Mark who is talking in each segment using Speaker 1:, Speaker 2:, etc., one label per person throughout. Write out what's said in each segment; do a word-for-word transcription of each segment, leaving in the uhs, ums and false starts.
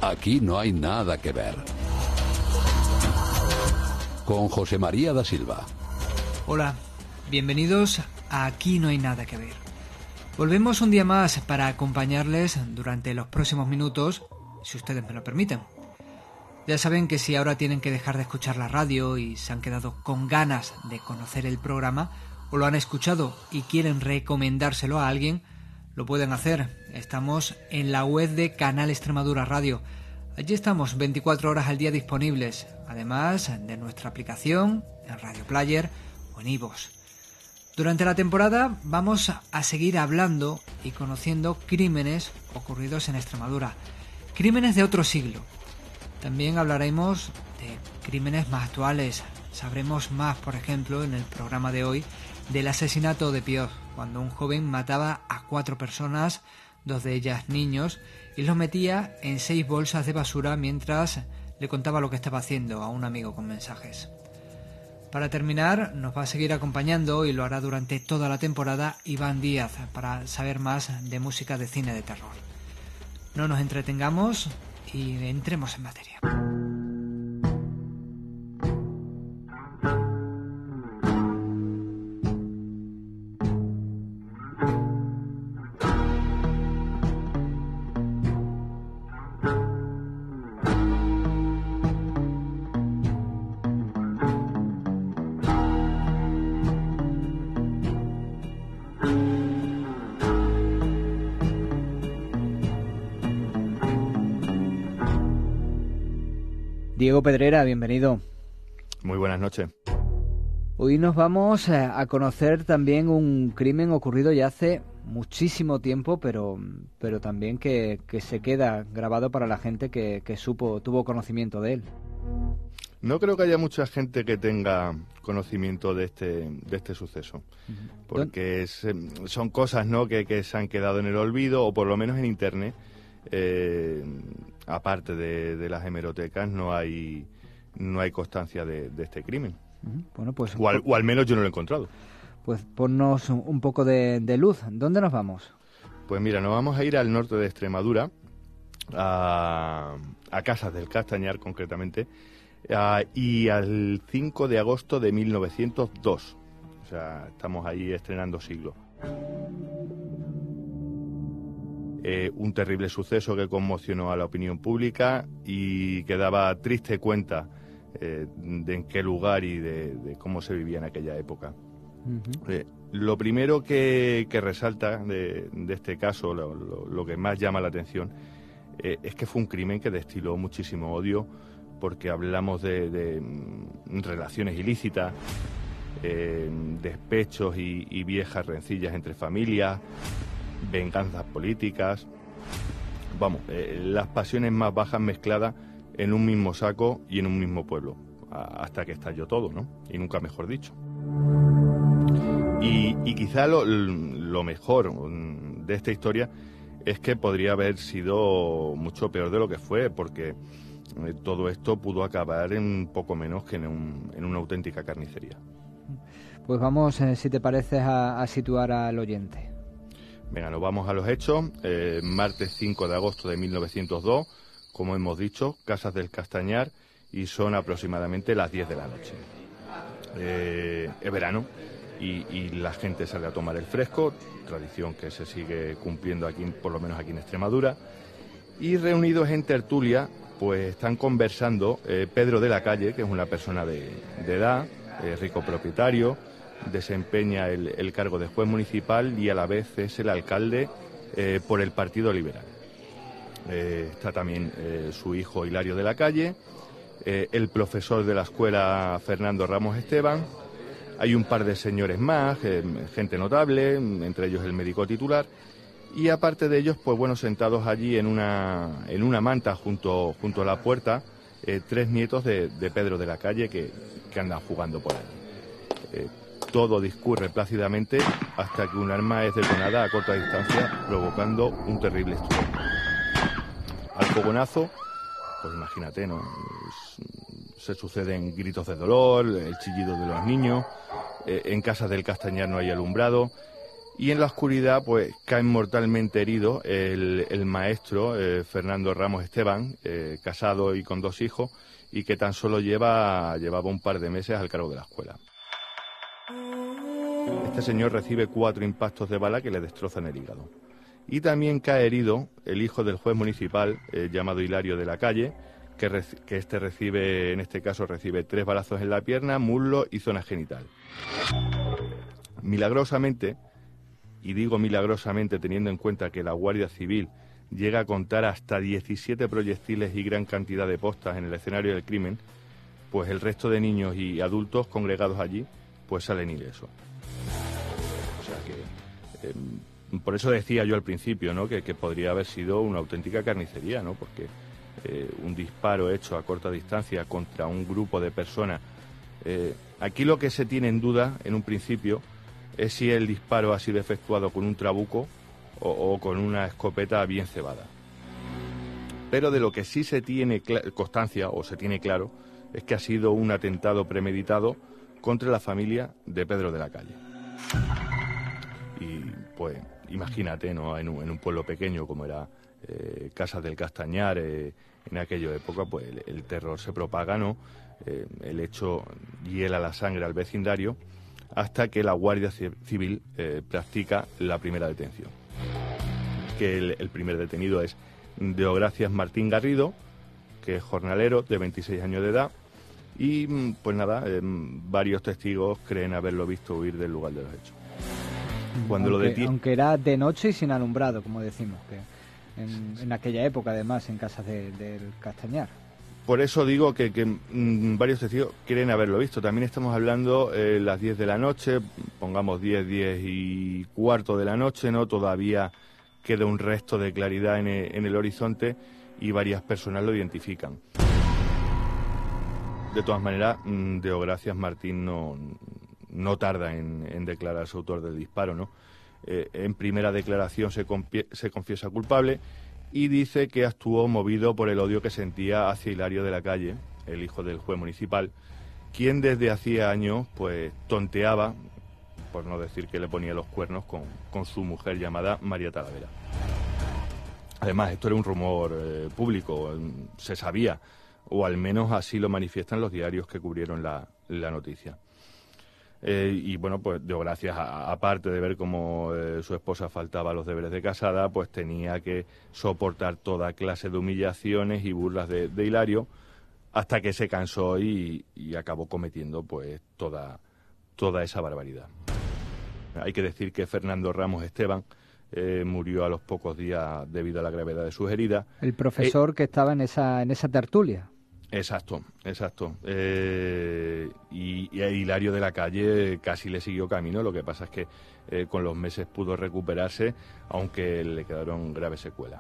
Speaker 1: Aquí no hay nada que ver. Con José María da Silva.
Speaker 2: Hola, bienvenidos a Aquí no hay nada que ver. Volvemos un día más para acompañarles durante los próximos minutos, si ustedes me lo permiten. Ya saben que si ahora tienen que dejar de escuchar la radio y se han quedado con ganas de conocer el programa, o lo han escuchado y quieren recomendárselo a alguien, lo pueden hacer. Estamos en la web de Canal Extremadura Radio. Allí estamos veinticuatro horas al día disponibles, además de nuestra aplicación, en Radio Player o en iVoox. Durante la temporada vamos a seguir hablando y conociendo crímenes ocurridos en Extremadura. Crímenes de otro siglo. También hablaremos de crímenes más actuales. Sabremos más, por ejemplo, en el programa de hoy, del asesinato de Pioz, cuando un joven mataba a cuatro personas, dos de ellas niños, y los metía en seis bolsas de basura mientras le contaba lo que estaba haciendo a un amigo con mensajes. Para terminar, nos va a seguir acompañando, y lo hará durante toda la temporada, Iván Díaz, para saber más de música de cine de terror. No nos entretengamos y entremos en materia. Diego Pedrera, bienvenido.
Speaker 3: Muy buenas noches.
Speaker 2: Hoy nos vamos a conocer también un crimen ocurrido ya hace muchísimo tiempo, pero, pero también que, que se queda grabado para la gente que, que supo, tuvo conocimiento de él.
Speaker 3: No creo que haya mucha gente que tenga conocimiento de este de este suceso, uh-huh. porque es, son cosas, ¿no?, que, que se han quedado en el olvido, o por lo menos en Internet. Eh, aparte de, de las hemerotecas no hay no hay constancia de, de este crimen. Uh-huh. Bueno, pues o al, o al menos yo no lo he encontrado.
Speaker 2: Pues ponnos un poco de, de luz. ¿Dónde nos vamos?
Speaker 3: Pues mira, nos vamos a ir al norte de Extremadura, a, a Casas del Castañar concretamente, a, y al cinco de agosto de mil novecientos dos. O sea, estamos ahí estrenando siglo. Eh, un terrible suceso que conmocionó a la opinión pública y que daba triste cuenta eh, de en qué lugar y de, de cómo se vivía en aquella época. Uh-huh. Eh, lo primero que, que resalta de, de este caso, lo, lo, lo que más llama la atención, eh, es que fue un crimen que destiló muchísimo odio, porque hablamos de, de relaciones ilícitas, eh, despechos y, y viejas rencillas entre familias, venganzas políticas, vamos, eh, las pasiones más bajas mezcladas en un mismo saco y en un mismo pueblo, a, hasta que estalló todo, ¿no? Y nunca mejor dicho. Y, y quizá lo, lo mejor de esta historia es que podría haber sido mucho peor de lo que fue, porque eh, todo esto pudo acabar en poco menos que en, un, en una auténtica carnicería.
Speaker 2: Pues vamos, eh, si te parece, a, a situar al oyente.
Speaker 3: Venga, nos vamos a los hechos. Eh, martes cinco de agosto de mil novecientos dos, como hemos dicho, Casas del Castañar, y son aproximadamente las diez de la noche. Eh, es verano y, y la gente sale a tomar el fresco, tradición que se sigue cumpliendo aquí, por lo menos aquí en Extremadura, y reunidos en tertulia, pues están conversando eh, Pedro de la Calle, que es una persona de, de edad, eh, rico propietario, desempeña el, el cargo de juez municipal y a la vez es el alcalde eh, por el Partido Liberal. Eh, está también eh, su hijo Hilario de la Calle, eh, el profesor de la escuela Fernando Ramos Esteban, hay un par de señores más, eh, gente notable, entre ellos el médico titular, y aparte de ellos, pues bueno, sentados allí en una, en una manta junto, junto a la puerta, eh, tres nietos de, de Pedro de la Calle que, que andan jugando por allí. Eh, Todo discurre plácidamente hasta que un arma es detonada a corta distancia, provocando un terrible estruendo. Al fogonazo, pues imagínate, ¿no? Se suceden gritos de dolor, el chillido de los niños, eh, en Casas del Castañar no hay alumbrado, Y en la oscuridad, pues, cae mortalmente herido el, el maestro eh, Fernando Ramos Esteban, eh, casado y con dos hijos, y que tan solo lleva, llevaba un par de meses al cargo de la escuela. Este señor recibe cuatro impactos de bala que le destrozan el hígado. Y también cae herido el hijo del juez municipal, eh, llamado Hilario de la Calle, que, que este recibe, en este caso, recibe tres balazos en la pierna, muslo y zona genital. Milagrosamente, y digo milagrosamente teniendo en cuenta que la Guardia Civil llega a contar hasta diecisiete proyectiles y gran cantidad de postas en el escenario del crimen, pues el resto de niños y adultos congregados allí, pues salen ilesos. O sea que, eh, por eso decía yo al principio, ¿no?, que, que podría haber sido una auténtica carnicería, ¿no?, porque eh, un disparo hecho a corta distancia contra un grupo de personas. Eh, aquí lo que se tiene en duda, en un principio, es si el disparo ha sido efectuado con un trabuco o, o con una escopeta bien cebada. Pero de lo que sí se tiene constancia, o se tiene claro, es que ha sido un atentado premeditado contra la familia de Pedro de la Calle. Y pues imagínate, ¿no?, en un, en un pueblo pequeño como era eh, Casas del Castañar, eh, en aquella época, pues el, el terror se propaga, ¿no? Eh, el hecho hiela la sangre al vecindario, hasta que la Guardia Civil eh, practica la primera detención. Que el, el primer detenido es Deogracias Martín Garrido, que es jornalero de veintiséis años de edad, y pues nada, eh, varios testigos creen haberlo visto huir del lugar de los hechos. Cuando
Speaker 4: aunque,
Speaker 3: lo detiene...
Speaker 4: aunque era de noche y sin alumbrado, como decimos, que en, en aquella época además en Casas de, del Castañar.
Speaker 3: Por eso digo que, que mmm, varios testigos quieren haberlo visto. También estamos hablando eh, las diez de la noche, pongamos diez, diez y cuarto de la noche, ¿no? Todavía queda un resto de claridad en el, en el horizonte y varias personas lo identifican. De todas maneras, mmm, Deogracias Martín no, no tarda en, en declararse autor del disparo, ¿no? Eh, en primera declaración se, se confiesa culpable y dice que actuó movido por el odio que sentía hacia Hilario de la Calle, el hijo del juez municipal, quien desde hacía años pues tonteaba, por no decir que le ponía los cuernos, con, con su mujer llamada María Talavera. Además, esto era un rumor eh, público, se sabía, o al menos así lo manifiestan los diarios que cubrieron la, la noticia. Eh, y bueno, pues Deogracias, aparte de ver cómo eh, su esposa faltaba a los deberes de casada, pues tenía que soportar toda clase de humillaciones y burlas de, de Hilario, hasta que se cansó y, y acabó cometiendo pues toda, toda esa barbaridad. Hay que decir que Fernando Ramos Esteban eh, murió a los pocos días debido a la gravedad de sus heridas.
Speaker 4: El profesor eh, que estaba en esa, en esa tertulia.
Speaker 3: Exacto, exacto. Eh, y, y a Hilario de la Calle casi le siguió camino, lo que pasa es que eh, con los meses pudo recuperarse, aunque le quedaron graves secuelas.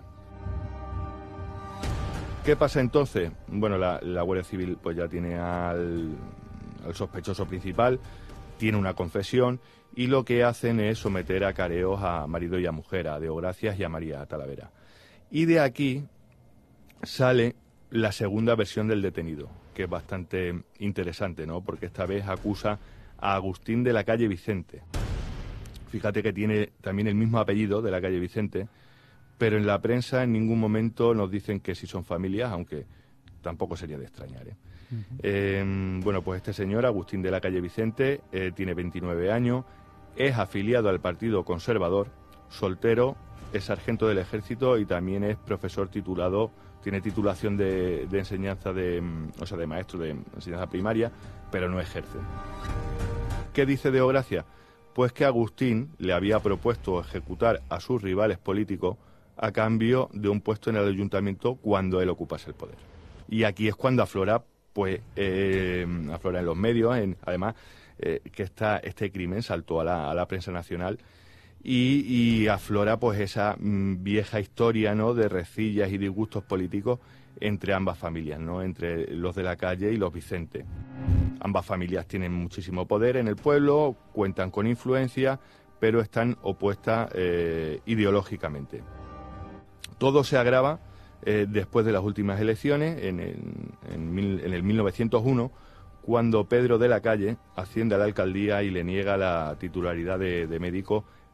Speaker 3: ¿Qué pasa entonces? Bueno, la, la Guardia Civil pues ya tiene al, al sospechoso principal, tiene una confesión y lo que hacen es someter a careos a marido y a mujer, a Deogracias y a María Talavera. Y de aquí sale la segunda versión del detenido, que es bastante interesante, ¿no? Porque esta vez acusa a Agustín de la Calle Vicente. Fíjate que tiene también el mismo apellido de la Calle Vicente, pero en la prensa en ningún momento nos dicen que si son familias, aunque tampoco sería de extrañar, ¿eh? Uh-huh. Eh, bueno, pues este señor, Agustín de la Calle Vicente, eh, tiene veintinueve años, es afiliado al Partido Conservador, soltero, es sargento del Ejército y también es profesor titulado. Tiene titulación de, de enseñanza de, o sea, de maestro de enseñanza primaria, pero no ejerce. ¿Qué dice Deogracias? Pues que Agustín le había propuesto ejecutar a sus rivales políticos a cambio de un puesto en el ayuntamiento cuando él ocupase el poder. Y aquí es cuando aflora, pues, eh, aflora en los medios, en, además, eh, que esta, este crimen saltó a la, a la prensa nacional. Y, y aflora pues esa mm, vieja historia, ¿no?, de rencillas y disgustos políticos entre ambas familias, ¿no?, entre los de la Calle y los Vicente. Ambas familias tienen muchísimo poder en el pueblo, cuentan con influencia, pero están opuestas eh, ideológicamente. Todo se agrava eh, después de las últimas elecciones, en el, en, mil, en el mil novecientos uno, cuando Pedro de la Calle asciende a la alcaldía y le niega la titularidad de, de médico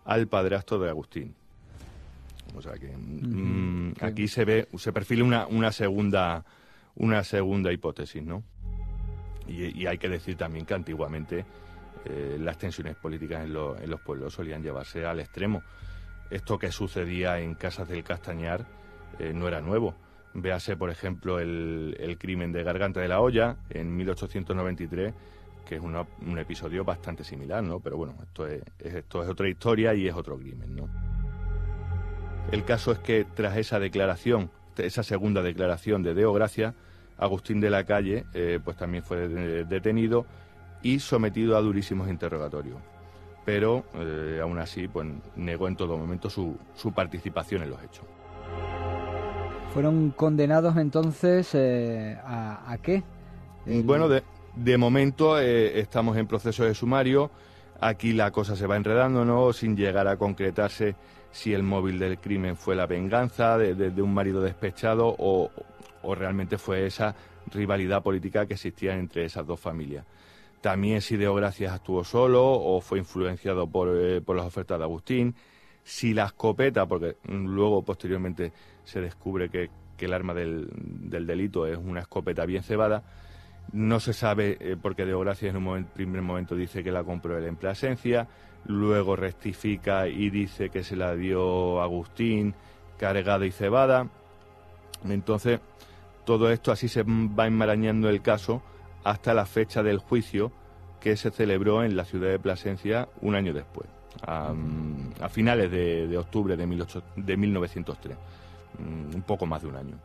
Speaker 3: al padrastro de Agustín. O sea que mm,
Speaker 4: Uh-huh.
Speaker 3: aquí se ve, se perfila una, una segunda una segunda hipótesis, ¿no? Y, y hay que decir también que antiguamente eh, las tensiones políticas en, lo, en los pueblos solían llevarse al extremo. Esto que sucedía en Casas del Castañar eh, no era nuevo. Véase, por ejemplo, el, el crimen de Garganta de la Olla en mil ochocientos noventa y tres, que es una, un episodio bastante similar, ¿no? Pero bueno, esto es, esto es otra historia y es otro crimen, ¿no? El caso es que tras esa declaración, esa segunda declaración de Deo Gracia, Agustín de la Calle eh, pues también fue de, detenido y sometido a durísimos interrogatorios. Pero eh, aún así pues negó en todo momento su, su participación en los hechos.
Speaker 4: ¿Fueron condenados entonces eh, a, a qué? El...
Speaker 3: Bueno, de, de momento eh, estamos en proceso de sumario. Aquí la cosa se va enredando, ¿no? Sin llegar a concretarse si el móvil del crimen fue la venganza de, de, de un marido despechado o, o realmente fue esa rivalidad política que existía entre esas dos familias. También si Deo Gracias actuó solo o fue influenciado por, eh, por las ofertas de Agustín. Si la escopeta, porque luego posteriormente se descubre que, que el arma del, del delito es una escopeta bien cebada, no se sabe eh, porque Deo Gracias en un momento, primer momento dice que la compró él en Plasencia, luego rectifica y dice que se la dio Agustín cargada y cebada. Entonces, todo esto así se va enmarañando el caso hasta la fecha del juicio que se celebró en la ciudad de Plasencia un año después, a, a finales de, de octubre de, mil ocho, de mil novecientos tres, un poco más de un año.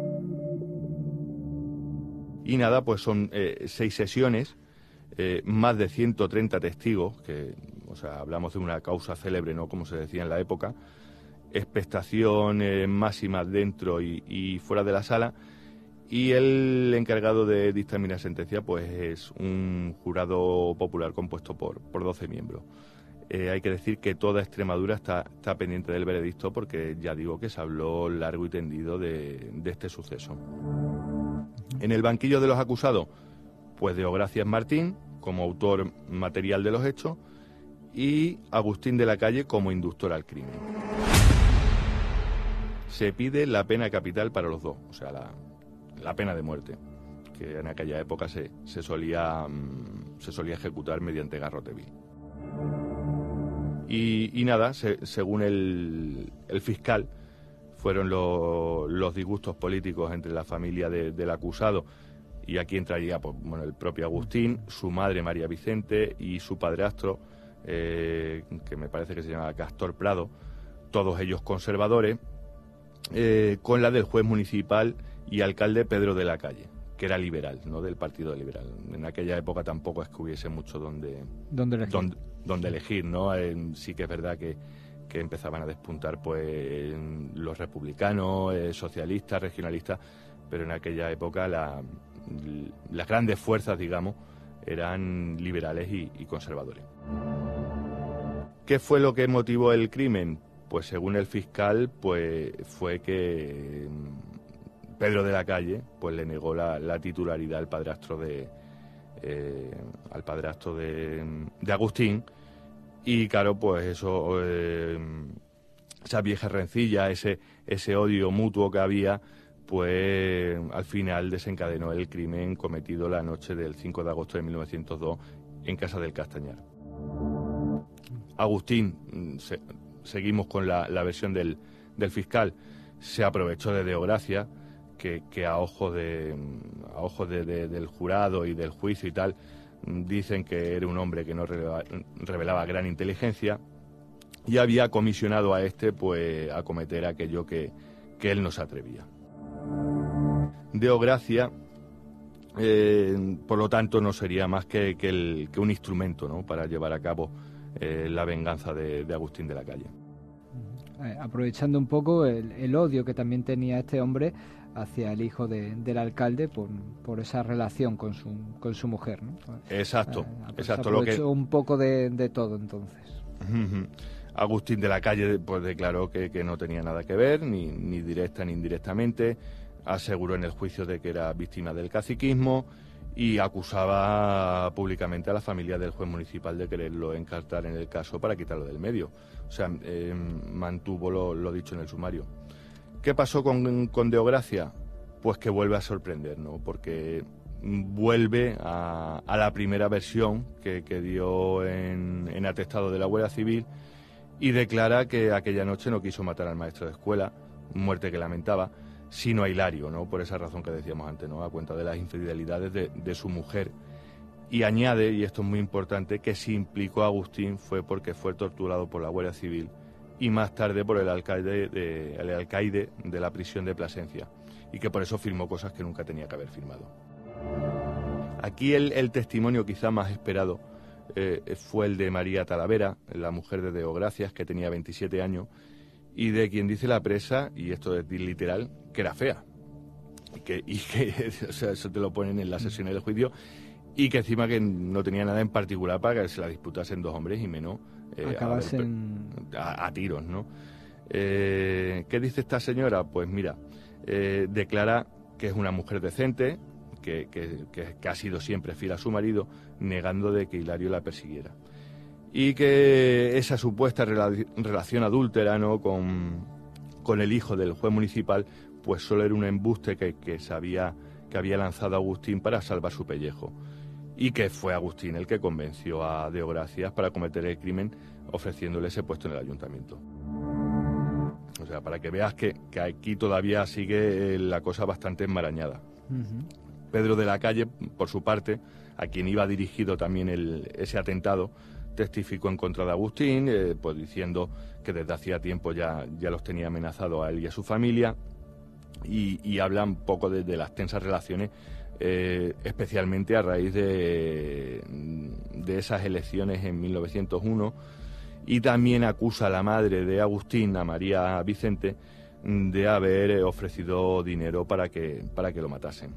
Speaker 3: Y nada, pues son eh, seis sesiones, eh, más de ciento treinta testigos, que, o sea, hablamos de una causa célebre, ¿no?, como se decía en la época, expectación eh, máxima dentro y, y fuera de la sala, y el encargado de dictaminar sentencia pues es un jurado popular compuesto por, por doce miembros. Eh, hay que decir que toda Extremadura está, está pendiente del veredicto porque ya digo que se habló largo y tendido de, de este suceso. En el banquillo de los acusados, pues Deo Gracias Martín como autor material de los hechos y Agustín de la Calle como inductor al crimen. Se pide la pena capital para los dos, o sea, la, la pena de muerte, que en aquella época se, se, solía, se solía ejecutar mediante garrote vil. Y, y nada, se, según el, el fiscal, fueron lo, los disgustos políticos entre la familia de, del acusado, y aquí entraría pues, bueno, el propio Agustín, su madre María Vicente y su padrastro, eh, que me parece que se llama Castor Prado, todos ellos conservadores, eh, con la del juez municipal y alcalde Pedro de la Calle, que era liberal, no del Partido Liberal. En aquella época tampoco es que hubiese mucho donde,
Speaker 4: ¿Dónde elegir?
Speaker 3: Donde, donde elegir, ¿no? Eh, sí que es verdad que que empezaban a despuntar pues los republicanos, eh, socialistas, regionalistas, pero en aquella época la, las grandes fuerzas, digamos, eran liberales y, y conservadores. ¿Qué fue lo que motivó el crimen? Pues según el fiscal, pues fue que Pedro de la Calle pues le negó la, la titularidad al padrastro de eh, al padrastro de, de Agustín. Y claro, pues eso, eh, esa vieja rencilla, ese, ese odio mutuo que había, pues al final desencadenó el crimen cometido la noche del cinco de agosto de mil novecientos dos en Casa del Castañar. Agustín, se, seguimos con la, la versión del, del fiscal, se aprovechó de Deo Gracia, que, que a ojos de, a ojos de, de, del jurado y del juicio y tal, dicen que era un hombre que no revelaba, revelaba gran inteligencia y había comisionado a este pues a cometer aquello que, que él no se atrevía. Deo Gracia, eh, por lo tanto, no sería más que, que, el, que un instrumento, ¿no?, para llevar a cabo eh, la venganza de, de Agustín de la Calle.
Speaker 4: Eh, aprovechando un poco el, el odio que también tenía este hombre hacia el hijo de, del alcalde por, por esa relación con su, con su mujer, ¿no?
Speaker 3: Exacto,
Speaker 4: eh,
Speaker 3: exacto. Lo que
Speaker 4: un poco de, de todo, entonces.
Speaker 3: Uh-huh. Agustín de la Calle pues declaró que, que no tenía nada que ver, ni, ni directa ni indirectamente, aseguró en el juicio de que era víctima del caciquismo y acusaba públicamente a la familia del juez municipal de quererlo encartar en el caso para quitarlo del medio. O sea, eh, mantuvo lo, lo dicho en el sumario. ¿Qué pasó con, con Deogracia? Pues que vuelve a sorprender, ¿no? Porque vuelve a, a la primera versión que, que dio en, en atestado de la Guardia Civil y declara que aquella noche no quiso matar al maestro de escuela, muerte que lamentaba, sino a Hilario, ¿no? Por esa razón que decíamos antes, ¿no? A cuenta de las infidelidades de, de su mujer. Y añade, y esto es muy importante, que si implicó a Agustín fue porque fue torturado por la Guardia Civil y más tarde por el alcaide de, el alcaide de la prisión de Plasencia, y que por eso firmó cosas que nunca tenía que haber firmado. Aquí el, el testimonio quizá más esperado eh, fue el de María Talavera, la mujer de Deogracias, que tenía veintisiete años, y de quien dice la presa, y esto es literal, que era fea. Y que, y que o sea, eso te lo ponen en las sesiones del juicio, y que encima que no tenía nada en particular para que se la disputasen dos hombres y menos eh,
Speaker 4: acabasen
Speaker 3: a, a, a tiros, ¿no? Eh, ¿Qué dice esta señora? Pues mira, eh, declara que es una mujer decente, que, que, que, que ha sido siempre fiel a su marido, negando de que Hilario la persiguiera. Y que esa supuesta rela- relación adúltera, ¿no?, con, con el hijo del juez municipal, pues solo era un embuste que, que, sabía, que había lanzado Agustín para salvar su pellejo. Y que fue Agustín el que convenció a Deogracias para cometer el crimen, ofreciéndole ese puesto en el ayuntamiento. O sea, para que veas que, que aquí todavía sigue la cosa bastante enmarañada. Uh-huh. Pedro de la Calle, por su parte, a quien iba dirigido también el, ese atentado, testificó en contra de Agustín, eh, pues diciendo que desde hacía tiempo ya, ya los tenía amenazados a él y a su familia, y, y habla un poco de, de las tensas relaciones, eh, especialmente a raíz de, de esas elecciones en mil novecientos uno, y también acusa a la madre de Agustín, a María Vicente, de haber ofrecido dinero para que, para que lo matasen.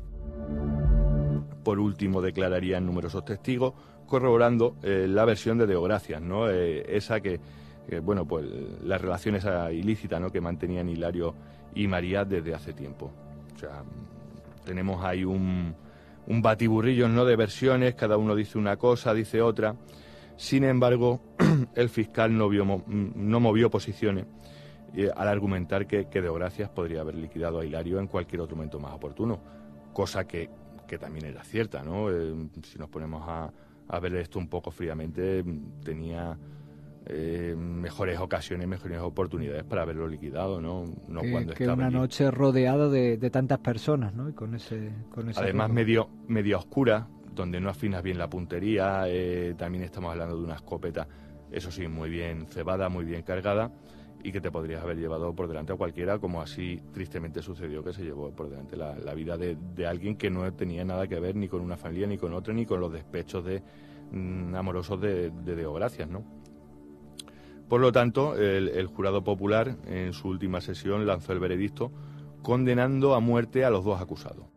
Speaker 3: Por último, declararían numerosos testigos, corroborando eh, la versión de Deogracias, ¿no? Eh, esa que, que, bueno, pues la relación esa ilícita, ¿no?, que mantenían Hilario y María desde hace tiempo. O sea, tenemos ahí un, un batiburrillo, ¿no?, de versiones, cada uno dice una cosa, dice otra. Sin embargo, el fiscal no, vio, no movió posiciones eh, al argumentar que, que Deogracias podría haber liquidado a Hilario en cualquier otro momento más oportuno, cosa que, que también era cierta, ¿no? Eh, si nos ponemos a, a ver esto un poco fríamente, tenía eh, mejores ocasiones, mejores oportunidades para haberlo liquidado, ¿no? No
Speaker 4: que,
Speaker 3: cuando
Speaker 4: que
Speaker 3: estaba
Speaker 4: una
Speaker 3: allí.
Speaker 4: Noche rodeado de, de tantas personas, ¿no? Y con ese, con ese
Speaker 3: Además,
Speaker 4: riesgo.
Speaker 3: medio, medio oscura, donde no afinas bien la puntería, eh, también estamos hablando de una escopeta, eso sí, muy bien cebada, muy bien cargada, y que te podrías haber llevado por delante a cualquiera, como así tristemente sucedió, que se llevó por delante la, la vida de, de alguien que no tenía nada que ver ni con una familia, ni con otra, ni con los despechos de, mm, amorosos de, de Deogracias, ¿no? Por lo tanto, el, el jurado popular, en su última sesión, lanzó el veredicto condenando a muerte a los dos acusados.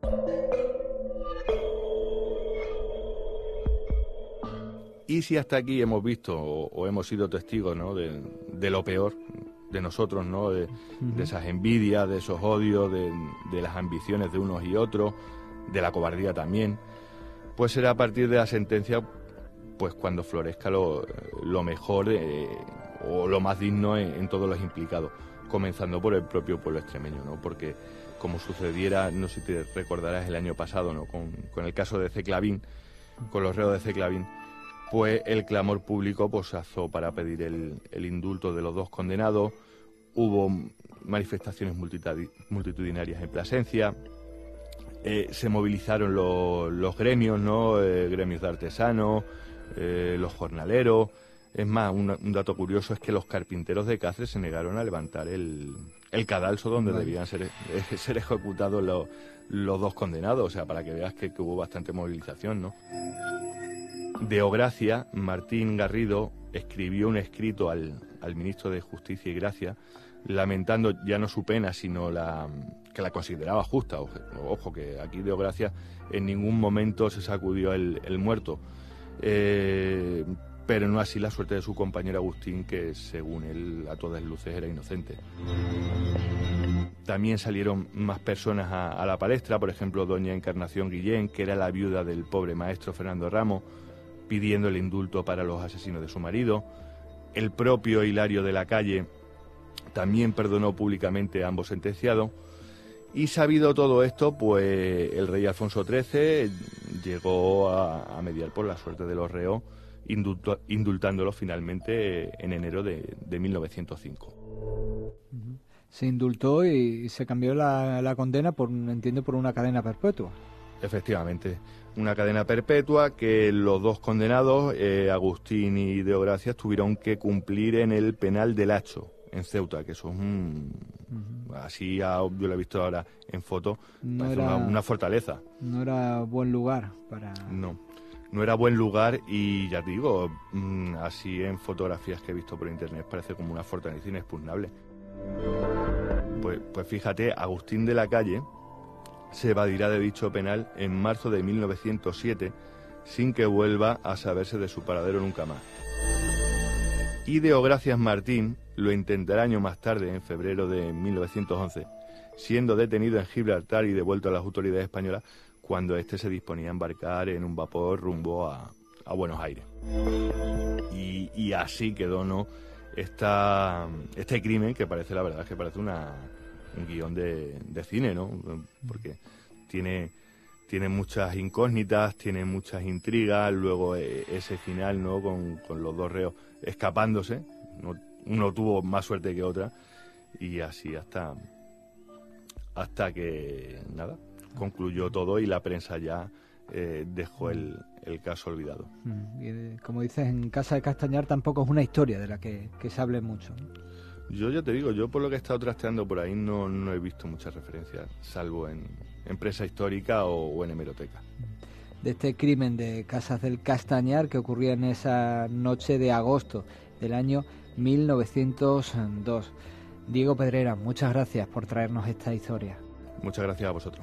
Speaker 3: Y si hasta aquí hemos visto o, o hemos sido testigos, ¿no?, de, de lo peor de nosotros, ¿no?, de, uh-huh. de esas envidias, de esos odios, de, de las ambiciones de unos y otros, de la cobardía también, pues será a partir de la sentencia, pues cuando florezca lo, lo mejor eh, o lo más digno en, en todos los implicados, comenzando por el propio pueblo extremeño, ¿no? Porque como sucediera, no sé si te recordarás el año pasado, ¿no?, con, con el caso de Ceclavín, con los reos de Ceclavín, pues el clamor público pues alzó para pedir el, el indulto de los dos condenados. Hubo manifestaciones multitudinarias en Plasencia, eh, se movilizaron los, los gremios, ¿no?, eh, gremios de artesanos, eh, los jornaleros. Es más, un, un dato curioso es que los carpinteros de Cáceres se negaron a levantar el, el cadalso donde vale. debían ser, eh, ser ejecutados los, los dos condenados, o sea, para que veas que, que hubo bastante movilización, ¿no? Deogracia, Martín Garrido, escribió un escrito al, al ministro de Justicia y Gracia, lamentando ya no su pena, sino la que la consideraba justa. Ojo, ojo que aquí Deogracia en ningún momento se sacudió el, el muerto, eh, pero no así la suerte de su compañero Agustín, que según él a todas luces era inocente. también salieron más personas a, a la palestra, por ejemplo, doña Encarnación Guillén, que era la viuda del pobre maestro Fernando Ramos, pidiendo el indulto para los asesinos de su marido. El propio Hilario de la Calle también perdonó públicamente a ambos sentenciados. Y sabido todo esto, pues el rey Alfonso trece llegó a, a mediar por la suerte de los reos, indulto, indultándolos finalmente en enero de, de mil novecientos cinco.
Speaker 4: Se indultó y se cambió la, la condena, por entiendo, por una cadena perpetua.
Speaker 3: Efectivamente, una cadena perpetua que los dos condenados, eh, Agustín y Deogracias, tuvieron que cumplir en el penal del Hacho, en Ceuta, que eso es un... Uh-huh. Así a, yo lo he visto ahora en foto,
Speaker 4: no
Speaker 3: parece
Speaker 4: era,
Speaker 3: una, una fortaleza.
Speaker 4: No era buen lugar para...
Speaker 3: No, no era buen lugar y ya te digo, mmm, así en fotografías que he visto por internet parece como una fortaleza inexpugnable. Pues, pues fíjate, Agustín de la Calle se evadirá de dicho penal en marzo de mil novecientos siete sin que vuelva a saberse de su paradero nunca más. Y Deogracias Martín lo intentará años más tarde, en febrero de mil novecientos once, siendo detenido en Gibraltar y devuelto a las autoridades españolas cuando éste se disponía a embarcar en un vapor rumbo a, a Buenos Aires. Y, y así quedó, ¿no?, esta, este crimen que parece, la verdad, que parece una, un guión de, de cine, ¿no? Porque tiene... tiene muchas incógnitas, tiene muchas intrigas, luego eh, ese final, ¿no?, con, con los dos reos escapándose, no, uno tuvo más suerte que otra, y así hasta hasta que, nada, concluyó todo y la prensa ya eh, dejó el, el caso olvidado.
Speaker 4: Y como dices, en Casa de Castañar tampoco es una historia de la que, que se hable mucho, ¿no?
Speaker 3: Yo ya te digo, yo por lo que he estado trasteando por ahí no, no he visto muchas referencias, salvo en, en prensa histórica o, o en hemeroteca.
Speaker 4: De este crimen de Casas del Castañar que ocurría en esa noche de agosto del año mil novecientos dos. Diego Pedrera, muchas gracias por traernos esta historia.
Speaker 3: Muchas gracias a vosotros.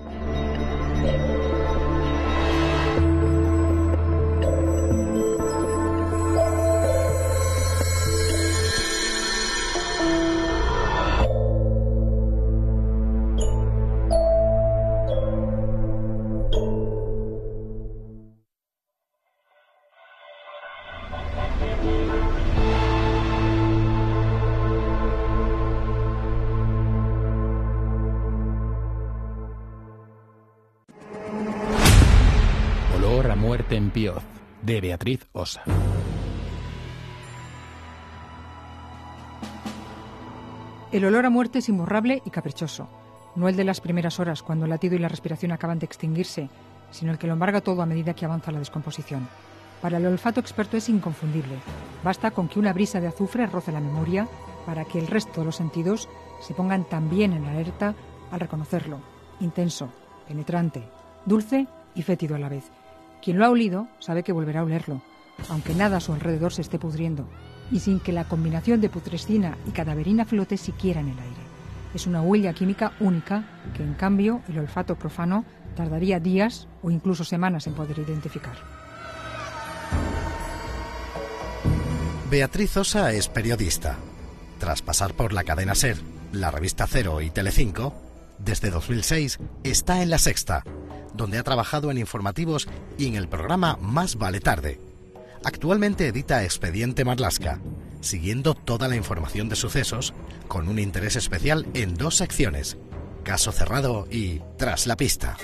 Speaker 5: En Pioz, de Beatriz Osa.
Speaker 6: El olor a muerte es imborrable y caprichoso, no el de las primeras horas cuando el latido y la respiración acaban de extinguirse, sino el que lo embarga todo a medida que avanza la descomposición. Para el olfato experto es inconfundible. Basta con que una brisa de azufre roce la memoria para que el resto de los sentidos se pongan también en alerta al reconocerlo. Intenso, penetrante, dulce y fétido a la vez. Quien lo ha olido sabe que volverá a olerlo, aunque nada a su alrededor se esté pudriendo, y sin que la combinación de putrescina y cadaverina flote siquiera en el aire. Es una huella química única que, en cambio, el olfato profano tardaría días o incluso semanas en poder identificar.
Speaker 7: Beatriz Osa es periodista. Tras pasar por la cadena SER, la revista Cero y Telecinco, desde dos mil seis está en La Sexta, donde ha trabajado en informativos y en el programa Más vale tarde. Actualmente edita Expediente Marlaska, siguiendo toda la información de sucesos, con un interés especial en dos secciones, Caso Cerrado y Tras la Pista.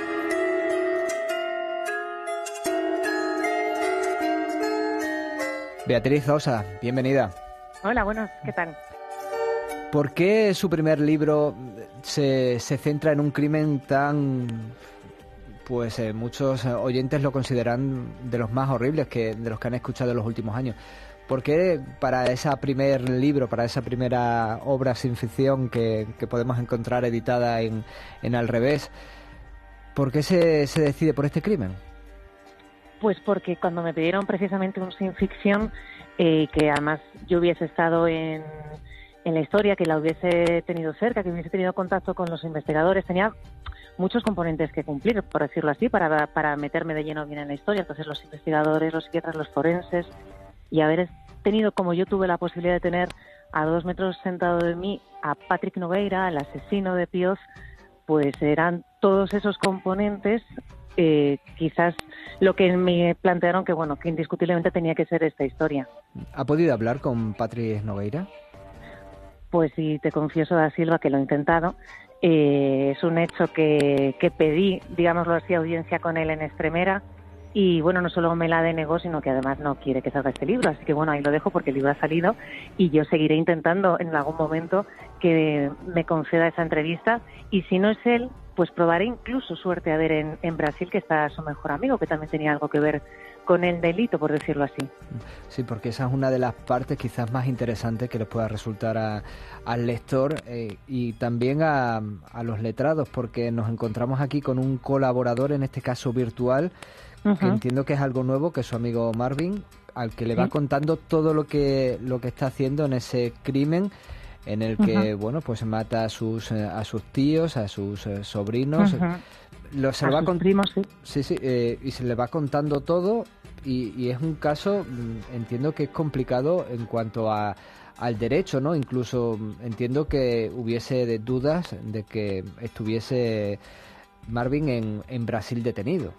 Speaker 4: Beatriz Osa, bienvenida.
Speaker 8: Hola, buenos, ¿qué tal?
Speaker 4: ¿Por qué su primer libro se, se centra en un crimen tan... Pues eh, muchos oyentes lo consideran de los más horribles que de los que han escuchado en los últimos años? ¿Por qué para ese primer libro, para esa primera obra sin ficción que, que podemos encontrar editada en, en Al Revés, por qué se, se decide por este crimen?
Speaker 8: Pues porque cuando me pidieron precisamente un sin ficción, eh, que además yo hubiese estado en, en la historia, que la hubiese tenido cerca, que hubiese tenido contacto con los investigadores, tenía muchos componentes que cumplir, por decirlo así, para, para meterme de lleno bien en la historia. Entonces los investigadores, los psiquiatras, los forenses, y haber tenido, como yo tuve la posibilidad de tener, a dos metros sentado de mí a Patrick Nogueira, el asesino de Pioz, pues eran todos esos componentes, eh, quizás lo que me plantearon que, bueno, que indiscutiblemente tenía que ser esta historia.
Speaker 4: ¿Ha podido hablar con Patrick Nogueira?
Speaker 8: Pues sí, te confieso, Da Silva, que lo he intentado. Eh, es un hecho que, que pedí, digámoslo así, audiencia con él en Extremera. Y bueno, no solo me la denegó, sino que además no quiere que salga este libro. Así que bueno, ahí lo dejo porque el libro ha salido y yo seguiré intentando en algún momento que me conceda esa entrevista. Y si no es él, pues probaré incluso suerte a ver en, en Brasil, que está su mejor amigo, que también tenía algo que ver con el delito, por decirlo así.
Speaker 4: Sí, porque esa es una de las partes quizás más interesantes que les pueda resultar a, al lector eh, y también a, a los letrados, porque nos encontramos aquí con un colaborador, en este caso virtual, uh-huh. que entiendo que es algo nuevo, que es su amigo Marvin, al que le ¿Sí? va contando todo lo que lo que está haciendo en ese crimen en el que, uh-huh. bueno, pues mata a sus a sus tíos, a sus eh, sobrinos. Uh-huh. Lo, se
Speaker 8: a
Speaker 4: le va
Speaker 8: sus
Speaker 4: con...
Speaker 8: primos, sí.
Speaker 4: Sí, sí, eh, y se le va contando todo y, y es un caso, entiendo que es complicado en cuanto a al derecho, ¿no? Incluso entiendo que hubiese de dudas de que estuviese Marvin en, en Brasil detenido.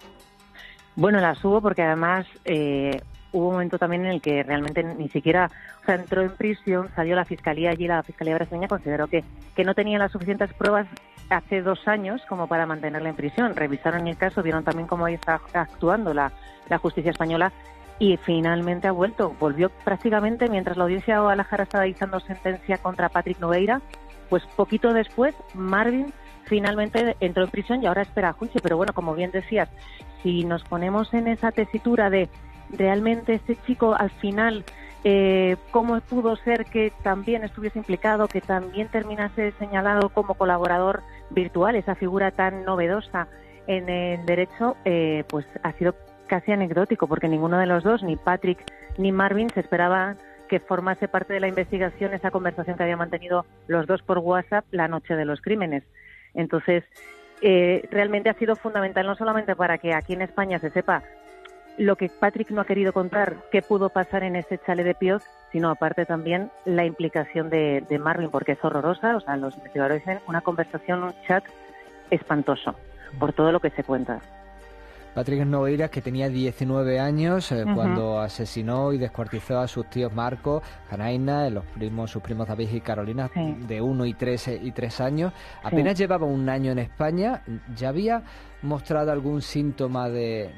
Speaker 8: Bueno, las hubo porque además eh, hubo un momento también en el que realmente ni siquiera, o sea, entró en prisión, salió la fiscalía allí, la fiscalía brasileña consideró que, que no tenía las suficientes pruebas hace dos años como para mantenerla en prisión. Revisaron el caso, vieron también cómo está actuando la, la justicia española y finalmente ha vuelto. Volvió prácticamente mientras la audiencia de Guadalajara estaba dictando sentencia contra Patrick Nogueira, pues poquito después Marvin finalmente entró en prisión y ahora espera juicio. Pero bueno, como bien decías, si nos ponemos en esa tesitura de realmente este chico al final, eh, cómo pudo ser que también estuviese implicado, que también terminase señalado como colaborador virtual, esa figura tan novedosa en el derecho, eh, pues ha sido casi anecdótico, porque ninguno de los dos, ni Patrick ni Marvin, se esperaba que formase parte de la investigación esa conversación que habían mantenido los dos por WhatsApp la noche de los crímenes. Entonces, eh, realmente ha sido fundamental no solamente para que aquí en España se sepa lo que Patrick no ha querido contar, qué pudo pasar en ese chalet de Pioz, sino aparte también la implicación de, de Marvin, porque es horrorosa. O sea, los investigadores dicen una conversación, un chat espantoso, por todo lo que se cuenta.
Speaker 4: Patrick Nogueira, que tenía diecinueve años eh, uh-huh. cuando asesinó y descuartizó a sus tíos Marco, Janaína, los primos, sus primos David y Carolina, sí. de uno y tres y tres años. Apenas sí. llevaba un año en España. ¿Ya había mostrado algún síntoma de,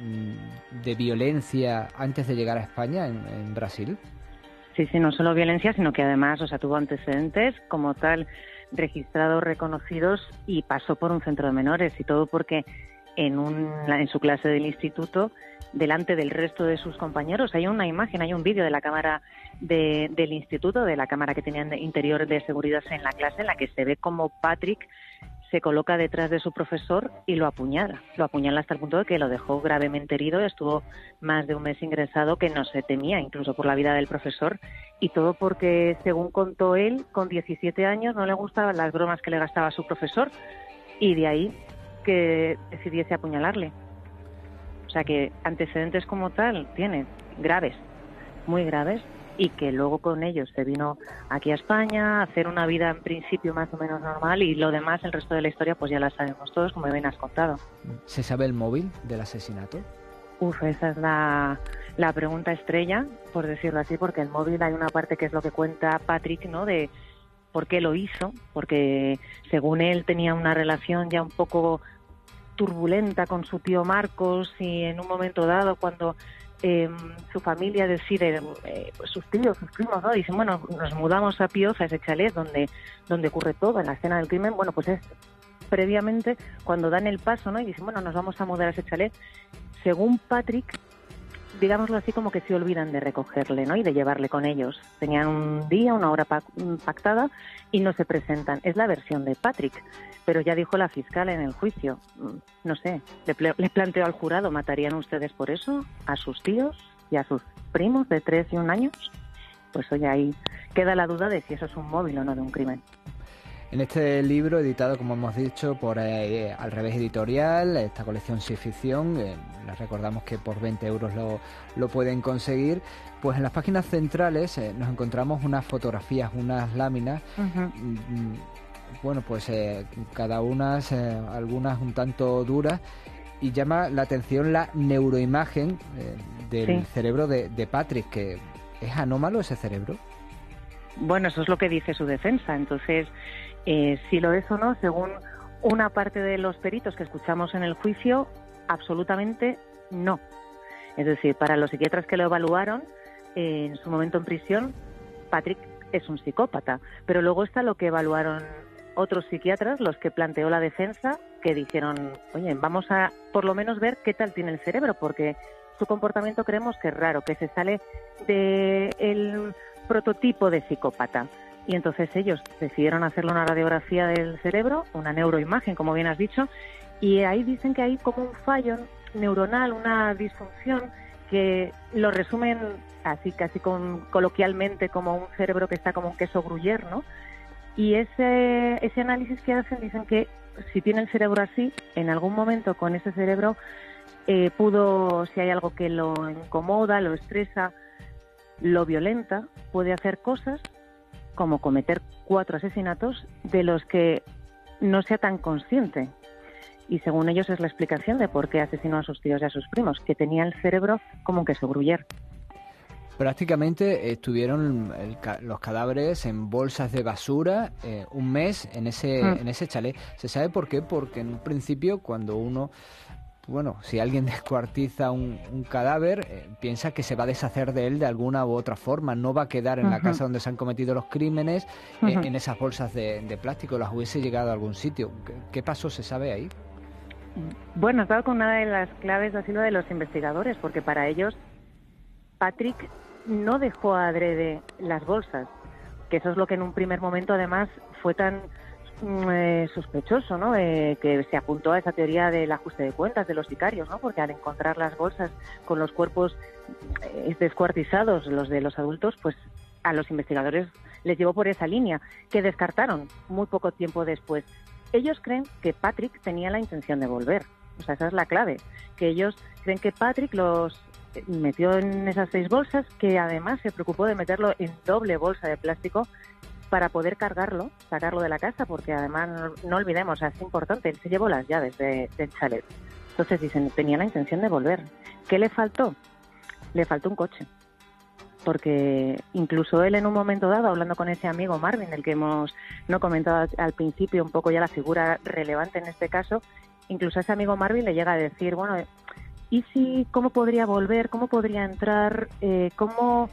Speaker 4: de violencia antes de llegar a España, en, en Brasil?
Speaker 8: Sí, sí, no solo violencia, sino que además, o sea, tuvo antecedentes como tal registrados, reconocidos, y pasó por un centro de menores, y todo porque en, un, en su clase del instituto, delante del resto de sus compañeros, hay una imagen, hay un vídeo de la cámara de, del instituto, de la cámara que tenían de interior de seguridad en la clase, en la que se ve como Patrick se coloca detrás de su profesor y lo apuñala. Lo apuñala hasta el punto de que lo dejó gravemente herido. Estuvo más de un mes ingresado, que no se temía incluso por la vida del profesor. Y todo porque, según contó él, con diecisiete años no le gustaban las bromas que le gastaba a su profesor. Y de ahí que decidiese apuñalarle. O sea que antecedentes como tal tiene, graves, muy graves. Y que luego con ellos se vino aquí a España a hacer una vida en principio más o menos normal, y lo demás, el resto de la historia, pues ya la sabemos todos, como bien has contado.
Speaker 4: ¿Se sabe el móvil del asesinato?
Speaker 8: Uf, esa es la, la pregunta estrella, por decirlo así, porque el móvil hay una parte que es lo que cuenta Patrick, ¿no?, de por qué lo hizo, porque según él tenía una relación ya un poco turbulenta con su tío Marcos, y en un momento dado, cuando Eh, su familia decide, eh, pues sus tíos, sus primos, ¿no?, dicen, bueno, nos mudamos a Pioz, a ese chalet donde, donde ocurre todo, en la escena del crimen. Bueno, pues es previamente cuando dan el paso, ¿no?, y dicen, bueno, nos vamos a mudar a ese chalet. Según Patrick, digámoslo así, como que se olvidan de recogerle, ¿no?, y de llevarle con ellos. Tenían un día, una hora pactada y no se presentan. Es la versión de Patrick. Pero ya dijo la fiscal en el juicio, no sé, le, ple- le planteó al jurado, ¿matarían ustedes por eso a sus tíos y a sus primos de tres y un años? Pues oye, ahí queda la duda de si eso es un móvil o no de un crimen.
Speaker 4: En este libro, editado, como hemos dicho, por eh, Al Revés Editorial, esta colección sí ficción, eh, les recordamos que por veinte euros lo, lo pueden conseguir, pues en las páginas centrales eh, nos encontramos unas fotografías, unas láminas,
Speaker 8: Uh-huh.
Speaker 4: mm, bueno, pues eh, cada una, eh, algunas un tanto duras, y llama la atención la neuroimagen eh, del
Speaker 8: Sí.
Speaker 4: cerebro de, de Patrick, que es anómalo ese cerebro.
Speaker 8: Bueno, eso es lo que dice su defensa. Entonces, eh, si lo es o no, según una parte de los peritos que escuchamos en el juicio, absolutamente no. Es decir, para los psiquiatras que lo evaluaron, eh, en su momento en prisión, Patrick es un psicópata. Pero luego está lo que evaluaron otros psiquiatras, los que planteó la defensa, que dijeron, oye, vamos a por lo menos ver qué tal tiene el cerebro, porque su comportamiento creemos que es raro, que se sale del prototipo de psicópata. Y entonces ellos decidieron hacerle una radiografía del cerebro, una neuroimagen, como bien has dicho, y ahí dicen que hay como un fallo neuronal, una disfunción, que lo resumen así casi con, coloquialmente como un cerebro que está como un queso gruyère, ¿no? Y ese, ese análisis que hacen dicen que si tiene el cerebro así, en algún momento con ese cerebro eh, pudo, si hay algo que lo incomoda, lo estresa, lo violenta, puede hacer cosas como cometer cuatro asesinatos de los que no sea tan consciente. Y según ellos es la explicación de por qué asesinó a sus tíos y a sus primos, que tenía el cerebro como un queso gruyère.
Speaker 4: Prácticamente estuvieron el ca- los cadáveres en bolsas de basura eh, un mes en ese
Speaker 8: Mm.
Speaker 4: en ese chalet. ¿Se sabe por qué? Porque en un principio, cuando uno, bueno, si alguien descuartiza un, un cadáver, eh, piensa que se va a deshacer de él de alguna u otra forma, no va a quedar en la
Speaker 8: Ujú.
Speaker 4: casa donde se han cometido los crímenes, eh,
Speaker 8: Ujú.
Speaker 4: en esas bolsas de, de plástico, las hubiese llegado a algún sitio. ¿Qué, qué pasó? ¿Se sabe ahí?
Speaker 8: Bueno, has dado con una de las claves así lo de los investigadores, porque para ellos Patrick no dejó adrede las bolsas, que eso es lo que en un primer momento además fue tan mm, eh, sospechoso, ¿no? Eh, que se apuntó a esa teoría del ajuste de cuentas de los sicarios, ¿no? Porque al encontrar las bolsas con los cuerpos eh, descuartizados, los de los adultos, pues a los investigadores les llevó por esa línea, que descartaron muy poco tiempo después. Ellos creen que Patrick tenía la intención de volver. O sea, esa es la clave. Que ellos creen que Patrick los metió en esas seis bolsas, que además se preocupó de meterlo en doble bolsa de plástico para poder cargarlo, sacarlo de la casa, porque además no, no olvidemos, o sea, es importante, él se llevó las llaves de, del chalet. Entonces dicen, tenía la intención de volver. ¿Qué le faltó? Le faltó un coche. Porque incluso él en un momento dado, hablando con ese amigo Marvin, el que hemos no comentado al principio, un poco ya la figura relevante en este caso, incluso a ese amigo Marvin le llega a decir, bueno, ¿y si cómo podría volver? ¿Cómo podría entrar? Eh, ¿Cómo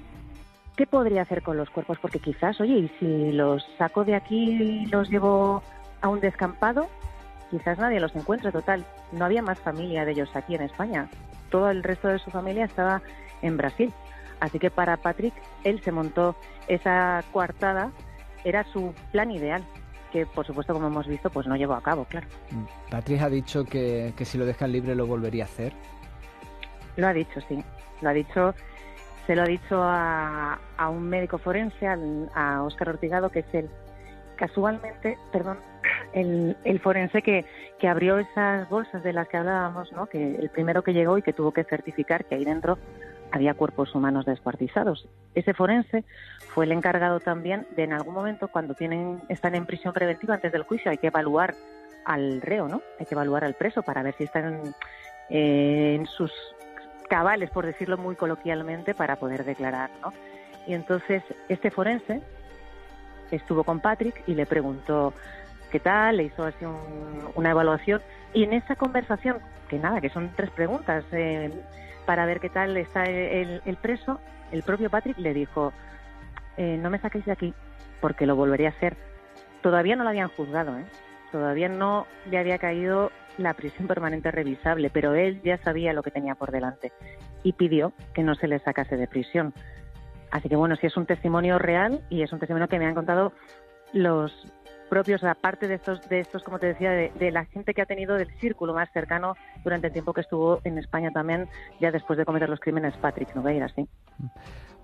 Speaker 8: qué podría hacer con los cuerpos? Porque quizás, oye, ¿y si los saco de aquí y los llevo a un descampado? Quizás nadie los encuentre, total. No había más familia de ellos aquí en España. Todo el resto de su familia estaba en Brasil. Así que para Patrick, él se montó esa coartada, era su plan ideal, que por supuesto, como hemos visto, pues no llevó a cabo, claro.
Speaker 4: Patrick ha dicho que, que si lo dejan libre lo volvería a hacer.
Speaker 8: Lo ha dicho, sí. Lo ha dicho, se lo ha dicho a, a un médico forense, al- a Óscar Ortigado, que es el, casualmente, perdón, el, el forense que, que abrió esas bolsas de las que hablábamos, ¿no? Que el primero que llegó y que tuvo que certificar que ahí dentro había cuerpos humanos descuartizados. Ese forense fue el encargado también de, en algún momento, cuando tienen están en prisión preventiva antes del juicio, hay que evaluar al reo, ¿no? Hay que evaluar al preso para ver si están eh, en sus cabales, por decirlo muy coloquialmente, para poder declarar, ¿no? Y entonces este forense estuvo con Patrick y le preguntó qué tal, le hizo así un, una evaluación, y en esa conversación, que nada, que son tres preguntas, eh, para ver qué tal está el, el preso, el propio Patrick le dijo, eh, no me saquéis de aquí, porque lo volvería a hacer. Todavía no lo habían juzgado, ¿eh? Todavía no le había caído la prisión permanente revisable, pero él ya sabía lo que tenía por delante y pidió que no se le sacase de prisión. Así que bueno, sí es un testimonio real y es un testimonio que me han contado los propios, aparte de estos, de estos como te decía, de, de la gente que ha tenido del círculo más cercano durante el tiempo que estuvo en España también, ya después de cometer los crímenes, Patrick Nogueira, sí.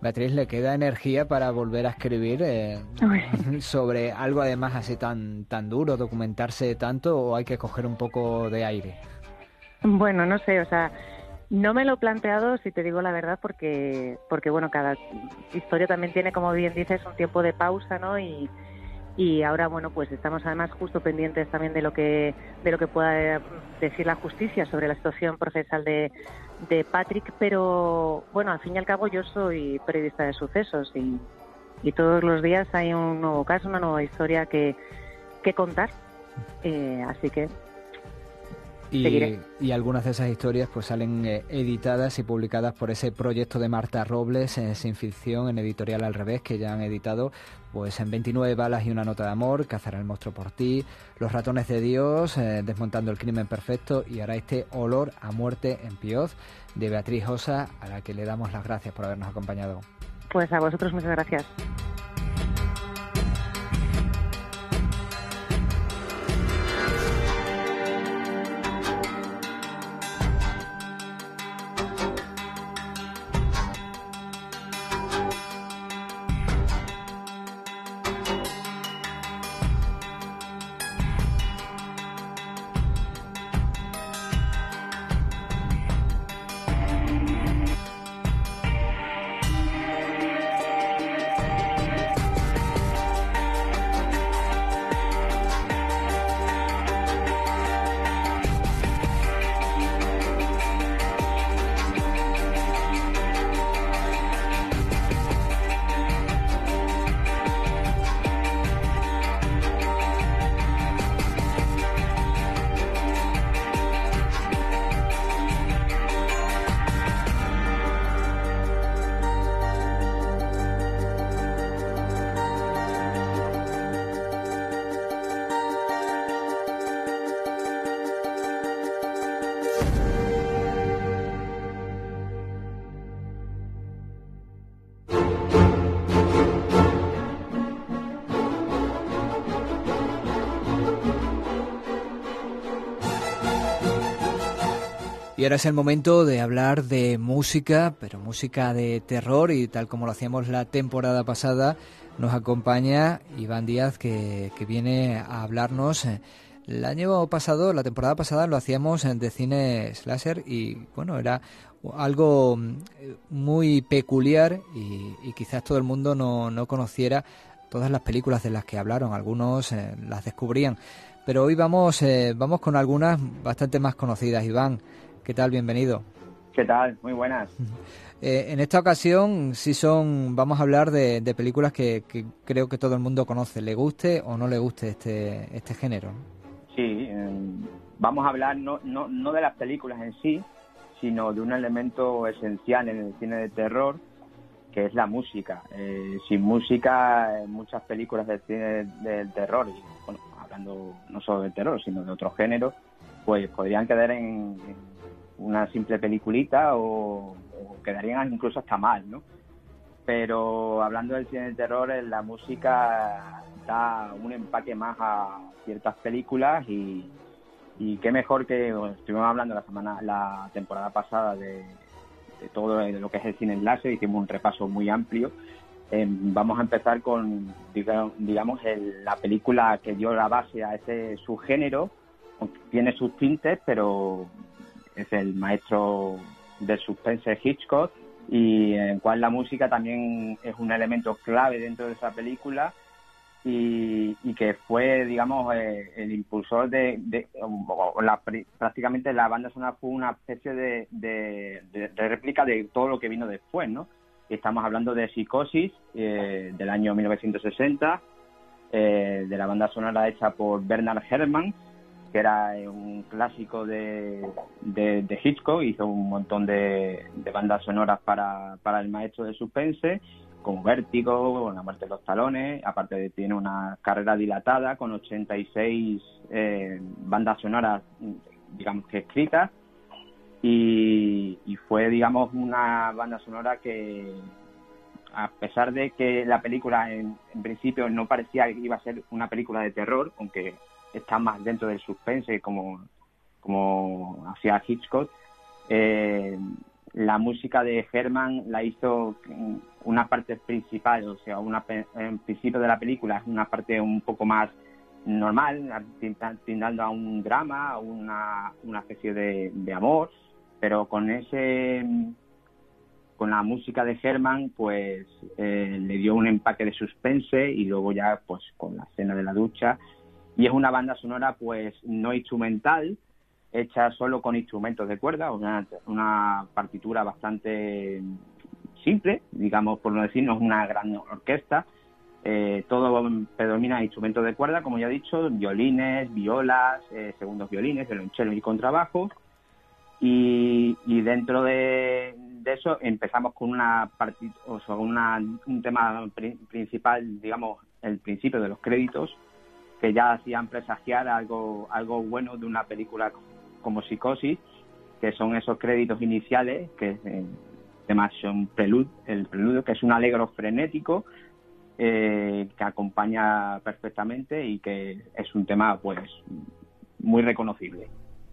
Speaker 4: Beatriz, ¿le queda energía para volver a escribir eh, sobre algo además así tan, tan duro, documentarse tanto, o hay que coger un poco de aire?
Speaker 8: Bueno, no sé, o sea, no me lo he planteado, si te digo la verdad, porque, porque bueno, cada historia también tiene, como bien dices, un tiempo de pausa, ¿no? Y, y ahora, bueno, pues estamos además justo pendientes también de lo que de lo que pueda decir la justicia sobre la situación procesal de, de Patrick, pero bueno, al fin y al cabo yo soy periodista de sucesos y, y todos los días hay un nuevo caso, una nueva historia que, que contar, eh, así que
Speaker 4: Y, y algunas de esas historias pues salen eh, editadas y publicadas por ese proyecto de Marta Robles, eh, Sin Ficción, en Editorial Al Revés, que ya han editado pues en veintinueve balas y una nota de amor, Cazar al monstruo por ti, Los ratones de Dios, eh, Desmontando el crimen perfecto, y ahora este Olor a muerte en Pioz, de Beatriz Osa, a la que le damos las gracias por habernos acompañado.
Speaker 8: Pues a vosotros muchas gracias.
Speaker 4: Y ahora es el momento de hablar de música, pero música de terror, y tal como lo hacíamos la temporada pasada, nos acompaña Iván Díaz, que, que viene a hablarnos. El año pasado, la temporada pasada, lo hacíamos de cine slasher y, bueno, era algo muy peculiar y, y quizás todo el mundo no, no conociera todas las películas de las que hablaron. Algunos eh, las descubrían, pero hoy vamos, eh, vamos con algunas bastante más conocidas. Iván, ¿qué tal? Bienvenido.
Speaker 9: ¿Qué tal? Muy buenas.
Speaker 4: Eh, en esta ocasión sí son, vamos a hablar de, de películas que, que creo que todo el mundo conoce, le guste o no le guste este, este género.
Speaker 9: Sí, eh, vamos a hablar no, no, no de las películas en sí, sino de un elemento esencial en el cine de terror, que es la música. Eh, sin música, en muchas películas del cine del terror, y bueno, hablando no solo del terror, sino de otros géneros, pues podrían quedar en, en una simple peliculita o, o quedarían incluso hasta mal, ¿no? Pero hablando del cine de terror, la música da un empaque más a ciertas películas y, y qué mejor que, bueno, estuvimos hablando la semana, la temporada pasada de, de todo lo que es el cine slasher, hicimos un repaso muy amplio. Eh, vamos a empezar con, digamos, digamos el, la película que dio la base a ese subgénero. Tiene sus tintes, pero es el maestro del suspense Hitchcock, y en cual la música también es un elemento clave dentro de esa película y, y que fue, digamos, eh, el impulsor de, de o la, prácticamente la banda sonora fue una especie de, de, de, de réplica de todo lo que vino después, ¿no? Estamos hablando de Psicosis, eh, del año mil novecientos sesenta, eh, de la banda sonora hecha por Bernard Herrmann, que era un clásico de, de, de Hitchcock. Hizo un montón de, de bandas sonoras para, para el maestro del suspense, como Vértigo, La muerte de los talones. Aparte de, tiene una carrera dilatada con ochenta y seis eh, bandas sonoras, digamos que escritas, y, y fue, digamos, una banda sonora que, a pesar de que la película en, en principio no parecía que iba a ser una película de terror, aunque está más dentro del suspense como, como hacía Hitchcock, eh, la música de Herman la hizo una parte principal, o sea, una, en principio de la película es una parte un poco más normal, tindando a un drama, a una, una especie de, de amor, pero con ese con la música de Herman pues eh, le dio un empaque de suspense, y luego ya pues con la escena de la ducha, y es una banda sonora pues no instrumental, hecha solo con instrumentos de cuerda, una, una partitura bastante simple, digamos, por no decir, no es una gran orquesta. Eh, todo predomina instrumentos de cuerda, como ya he dicho, violines, violas, eh, segundos violines, violonchelo y contrabajo. Y, y dentro de, de eso empezamos con una partit o sea, una, un tema pri principal, digamos, el principio de los créditos, que ya hacían presagiar algo, algo bueno de una película como Psicosis, que son esos créditos iniciales, que eh, además son preludio, el preludio, que es un alegro frenético, Eh, que acompaña perfectamente y que es un tema pues muy reconocible.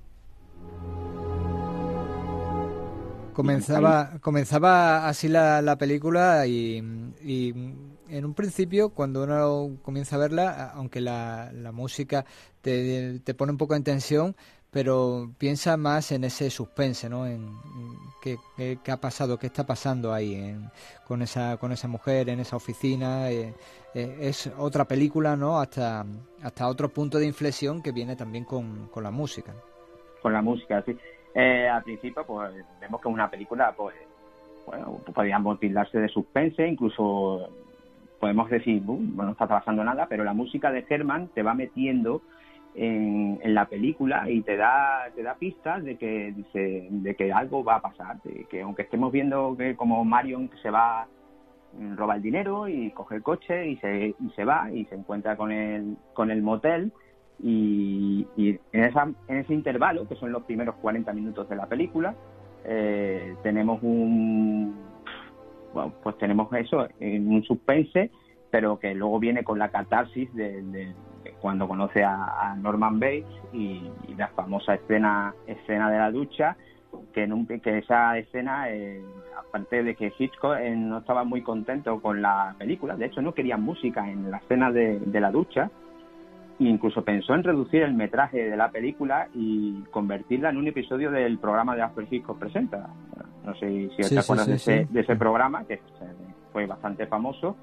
Speaker 4: Comenzaba, comenzaba así la, la película y, y en un principio, cuando uno comienza a verla, aunque la, la música te, te pone un poco en tensión, pero piensa más en ese suspense, ¿no? En, en qué, qué, qué ha pasado, qué está pasando ahí en, con esa con esa mujer en esa oficina. Eh, eh, es otra película, ¿no? Hasta hasta otro punto de inflexión que viene también con, con la música.
Speaker 9: Con la música, sí. Eh, al principio, pues vemos que es una película, pues, bueno, podríamos tildarse de suspense, incluso podemos decir, bueno, no está pasando nada, pero la música de Herman te va metiendo En, en la película y te da te da pistas de que dice, de que algo va a pasar, de que aunque estemos viendo que como Marion se va, roba el dinero y coge el coche y se y se va y se encuentra con el con el motel, y, y en esa en ese intervalo, que son los primeros cuarenta minutos de la película, eh, tenemos un bueno, pues tenemos eso, un suspense, pero que luego viene con la catarsis de, de cuando conoce a, a Norman Bates y, y la famosa escena escena de la ducha, que, en un, que esa escena, eh, aparte de que Hitchcock eh, no estaba muy contento con la película, de hecho no quería música en la escena de, de la ducha, e incluso pensó en reducir el metraje de la película y convertirla en un episodio del programa de Alfred Hitchcock Presenta. No sé si
Speaker 4: sí,
Speaker 9: te acuerdas
Speaker 4: sí,
Speaker 9: de,
Speaker 4: sí,
Speaker 9: ese,
Speaker 4: sí.
Speaker 9: de ese programa, que fue bastante famoso,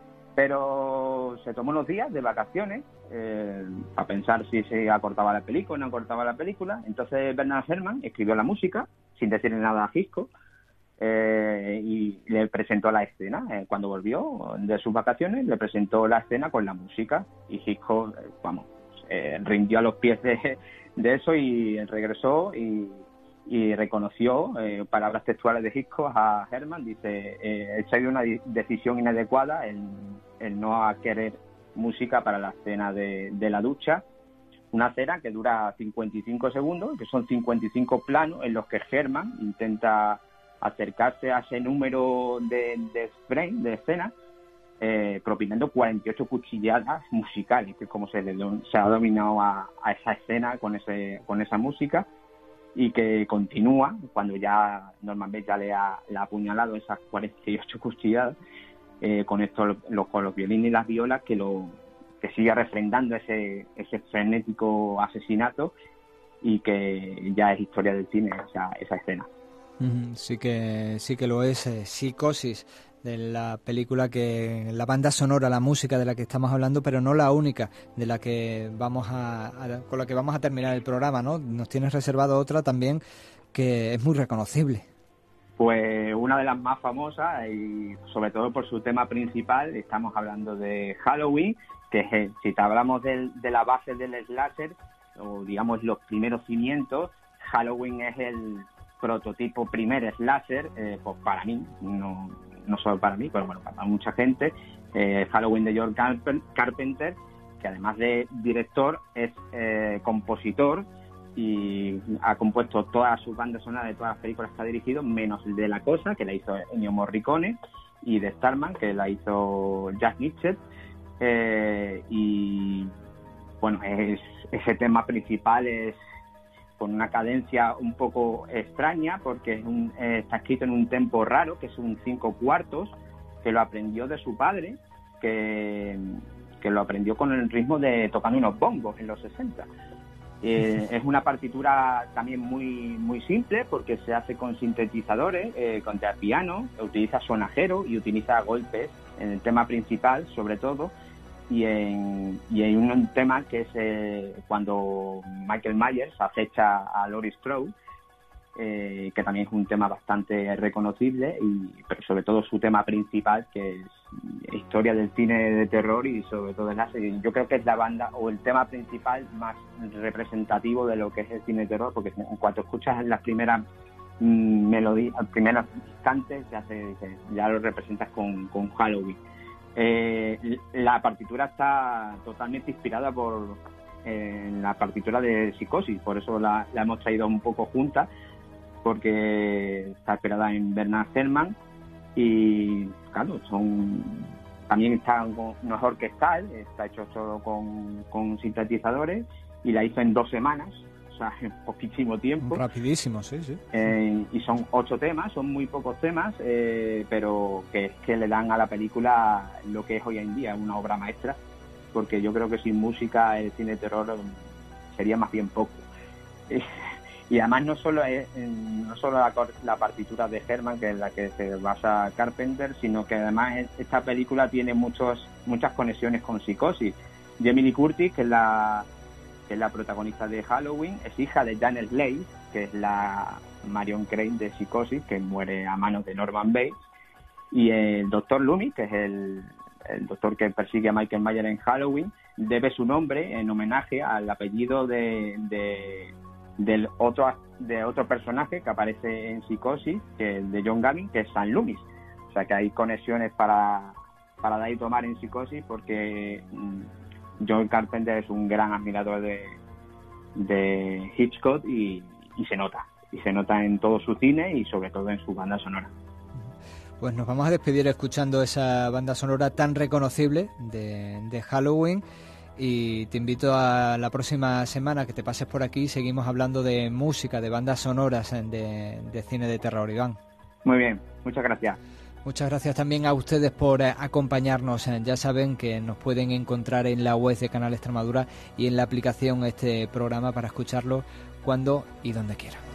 Speaker 9: pero se tomó unos días de vacaciones eh, a pensar si se acortaba la película o no acortaba la película. Entonces Bernard Herrmann escribió la música sin decirle nada a Hitchcock, eh, y le presentó la escena. Eh, cuando volvió de sus vacaciones le presentó la escena con la música, y Hitchcock, eh, vamos, eh, rindió a los pies de, de eso y regresó y, y reconoció, eh, palabras textuales de Hitchcock a Herrmann, dice, eh, he sido una decisión inadecuada el, el no querer música para la escena de, de la ducha, una escena que dura cincuenta y cinco segundos, que son cincuenta y cinco planos en los que Herrmann intenta acercarse a ese número de, de frame, de escena, eh, propinando cuarenta y ocho cuchilladas musicales, que es como se, le, se ha dominado a, a esa escena con ese con esa música, y que continúa cuando ya Norman Bates ya le ha, le ha apuñalado esas cuarenta y ocho cuchilladas, eh, con esto los, con los violines y las violas, que lo que sigue refrendando ese ese frenético asesinato, y que ya es historia del cine esa, esa escena.
Speaker 4: Sí que sí que lo es. eh, Psicosis, de la película, que la banda sonora, la música de la que estamos hablando, pero no la única de la que vamos a, a con la que vamos a terminar el programa, ¿no? Nos tienes reservado otra también que es muy reconocible.
Speaker 9: Pues una de las más famosas, y sobre todo por su tema principal, estamos hablando de Halloween, que es, si te hablamos del, de la base del slasher, o digamos los primeros cimientos, Halloween es el prototipo primer slasher, eh, pues para mí, no, no solo para mí, pero bueno, para mucha gente. eh, Halloween de John Carpenter, que además de director es eh, compositor, y ha compuesto todas sus bandas sonoras de todas las películas que ha dirigido, menos el de La Cosa, que la hizo Ennio Morricone, y de Starman, que la hizo Jack Nitzsche. Eh, y bueno, es, ese tema principal es con una cadencia un poco extraña, porque es un, eh, está escrito en un tempo raro, que es un cinco cuartos, que lo aprendió de su padre, que, que lo aprendió con el ritmo de tocando unos bongos en los sesenta. Eh, es una partitura también muy muy simple, porque se hace con sintetizadores, eh, con piano, utiliza sonajero y utiliza golpes en el tema principal, sobre todo, y en, y hay un tema que es eh, cuando Michael Myers acecha a Laurie Strode, eh, que también es un tema bastante reconocible, y pero sobre todo su tema principal, que es historia del cine de terror, y sobre todo es la serie. Yo creo que es la banda o el tema principal más representativo de lo que es el cine de terror, porque en cuanto escuchas las primeras mmm, melodías, los primeros instantes, ya, se, ya lo representas con, con Halloween. Eh, la partitura está totalmente inspirada por eh, la partitura de Psicosis, por eso la, la hemos traído un poco junta, porque está inspirada en Bernard Herrmann, y claro, son también está no es orquestal, está hecho solo con, con sintetizadores, y la hizo en dos semanas, o sea, en poquísimo tiempo.
Speaker 4: Rapidísimo, sí, sí.
Speaker 9: Eh, y son ocho temas, son muy pocos temas, eh, pero que, que le dan a la película lo que es hoy en día, una obra maestra, porque yo creo que sin música el cine de terror sería más bien poco. Eh, y además no solo es no solo la, la partitura de Herrmann, que es la que se basa Carpenter, sino que además esta película tiene muchos muchas conexiones con Psicosis. Jamie Lee Curtis, que es la que es la protagonista de Halloween, es hija de Janet Leigh, que es la Marion Crane de Psicosis, que muere a manos de Norman Bates, y el doctor Loomis, que es el, el doctor que persigue a Michael Myers en Halloween, debe su nombre en homenaje al apellido de, de del otro de otro personaje que aparece en Psicosis, que es de John Gavin, que es Sam Loomis. O sea que hay conexiones para, para dar y tomar en Psicosis, porque John Carpenter es un gran admirador de, de Hitchcock, y, y se nota, y se nota en todo su cine y sobre todo en su banda sonora.
Speaker 4: Pues nos vamos a despedir escuchando esa banda sonora tan reconocible de, de Halloween, y te invito a la próxima semana que te pases por aquí y seguimos hablando de música, de bandas sonoras de, de cine de terror, Iván.
Speaker 9: Muy bien, muchas gracias.
Speaker 4: Muchas gracias también a ustedes por acompañarnos. Ya saben que nos pueden encontrar en la web de Canal Extremadura y en la aplicación este programa para escucharlo cuando y donde quieran.